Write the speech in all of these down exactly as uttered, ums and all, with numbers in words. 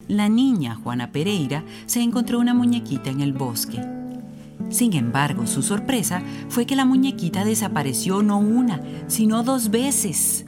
La niña Juana Pereira se encontró una muñequita en el bosque. Sin embargo, su sorpresa fue que la muñequita desapareció no una, sino dos veces.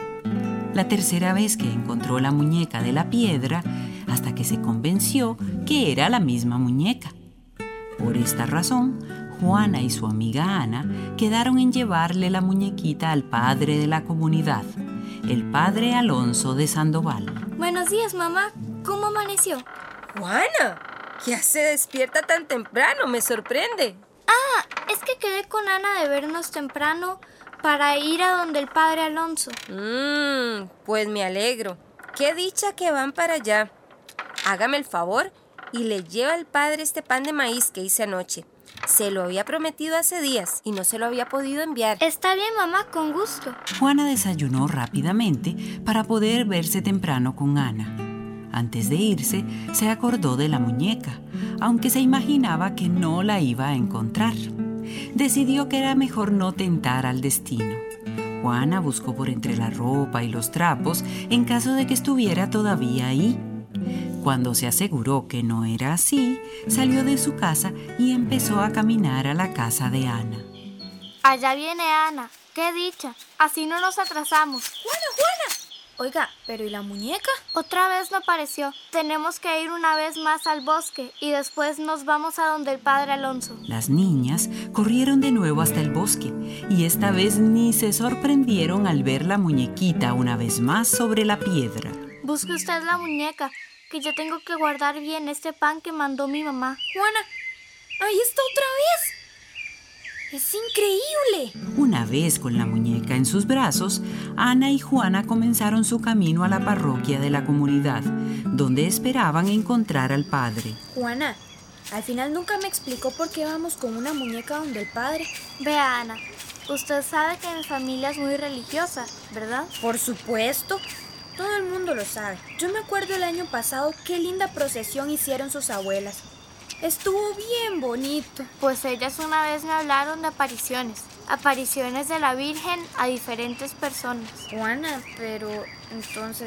La tercera vez que encontró la muñeca de la piedra, hasta que se convenció que era la misma muñeca. Por esta razón, Juana y su amiga Ana quedaron en llevarle la muñequita al padre de la comunidad, el padre Alonso de Sandoval. Buenos días, mamá. ¿Cómo amaneció? Juana, ¿ya se despierta tan temprano? Me sorprende. Ah, es que quedé con Ana de vernos temprano para ir a donde el padre Alonso. Mmm, pues me alegro. Qué dicha que van para allá. Hágame el favor y le lleva al padre este pan de maíz que hice anoche. Se lo había prometido hace días y no se lo había podido enviar. Está bien, mamá, con gusto. Juana desayunó rápidamente para poder verse temprano con Ana. Antes de irse, se acordó de la muñeca, aunque se imaginaba que no la iba a encontrar. Decidió que era mejor no tentar al destino. Juana buscó por entre la ropa y los trapos en caso de que estuviera todavía ahí. Cuando se aseguró que no era así, salió de su casa y empezó a caminar a la casa de Ana. Allá viene Ana. ¡Qué dicha! Así no nos atrasamos. ¡Juana, Juana! Oiga, ¿pero y la muñeca? Otra vez no apareció. Tenemos que ir una vez más al bosque y después nos vamos a donde el padre Alonso. Las niñas corrieron de nuevo hasta el bosque y esta vez ni se sorprendieron al ver la muñequita una vez más sobre la piedra. Busque usted la muñeca, que yo tengo que guardar bien este pan que mandó mi mamá. Juana, ahí está otra vez. ¡Es increíble! Una vez con la muñeca en sus brazos, Ana y Juana comenzaron su camino a la parroquia de la comunidad, donde esperaban encontrar al padre. Juana, al final nunca me explicó por qué vamos con una muñeca donde el padre. Vea, Ana, usted sabe que mi familia es muy religiosa, ¿verdad? Por supuesto. Todo el mundo lo sabe. Yo me acuerdo el año pasado qué linda procesión hicieron sus abuelas. Estuvo bien bonito. Pues ellas una vez me hablaron de apariciones. Apariciones de la Virgen a diferentes personas. Juana, pero entonces,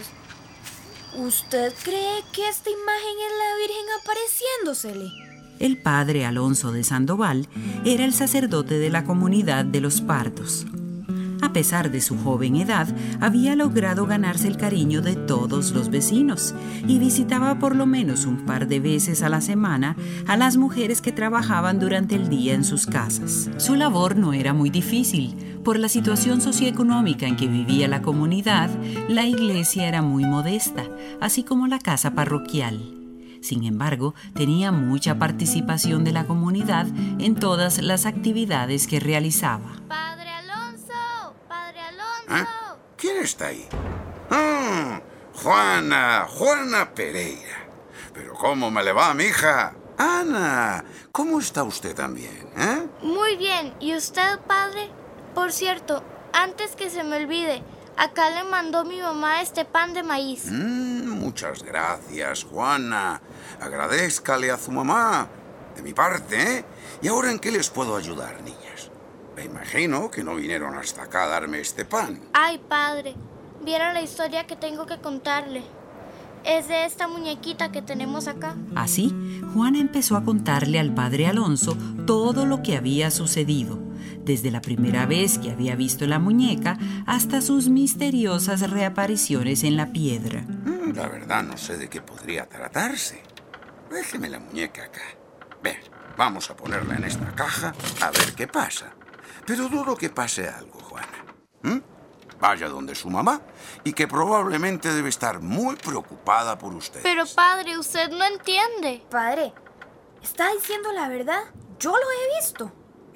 ¿usted cree que esta imagen es la Virgen apareciéndosele? El padre Alonso de Sandoval era el sacerdote de la comunidad de los Pardos. A pesar de su joven edad, había logrado ganarse el cariño de todos los vecinos y visitaba por lo menos un par de veces a la semana a las mujeres que trabajaban durante el día en sus casas. Su labor no era muy difícil. Por la situación socioeconómica en que vivía la comunidad, la iglesia era muy modesta, así como la casa parroquial. Sin embargo, tenía mucha participación de la comunidad en todas las actividades que realizaba. ¡Padre Alonso! ¡Padre Alonso! ¿Ah? ¿Quién está ahí? ¡Ah! Juana, Juana Pereira. Pero ¿cómo me le va, mija? Ana, ¿cómo está usted también, eh? Muy bien. ¿Y usted, padre? Por cierto, antes que se me olvide, acá le mandó mi mamá este pan de maíz. Mm, muchas gracias, Juana. Agradézcale a su mamá. De mi parte, ¿eh? ¿Y ahora en qué les puedo ayudar, niñas? Me imagino que no vinieron hasta acá a darme este pan. Ay, padre, viera la historia que tengo que contarle. Es de esta muñequita que tenemos acá. Así, Juana empezó a contarle al padre Alonso todo lo que había sucedido, desde la primera vez que había visto la muñeca hasta sus misteriosas reapariciones en la piedra. Mm, la verdad no sé de qué podría tratarse. Déjeme la muñeca acá. Ven, vamos a ponerla en esta caja a ver qué pasa. Pero dudo que pase algo, Juana. ¿Mm? Vaya donde su mamá y que probablemente debe estar muy preocupada por usted. Pero padre, usted no entiende. Padre, ¿está diciendo la verdad? Yo lo he visto.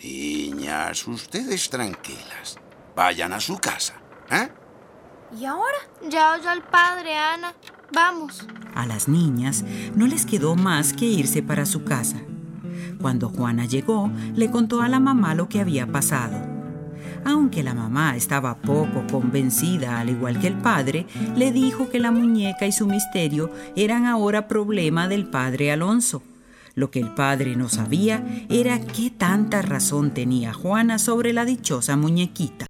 Niñas, ustedes tranquilas. Vayan a su casa, ¿eh? ¿Y ahora? Ya oyó al padre, Ana. Vamos. A las niñas no les quedó más que irse para su casa. Cuando Juana llegó, le contó a la mamá lo que había pasado. Aunque la mamá estaba poco convencida, al igual que el padre, le dijo que la muñeca y su misterio eran ahora problema del padre Alonso. Lo que el padre no sabía era qué tanta razón tenía Juana sobre la dichosa muñequita.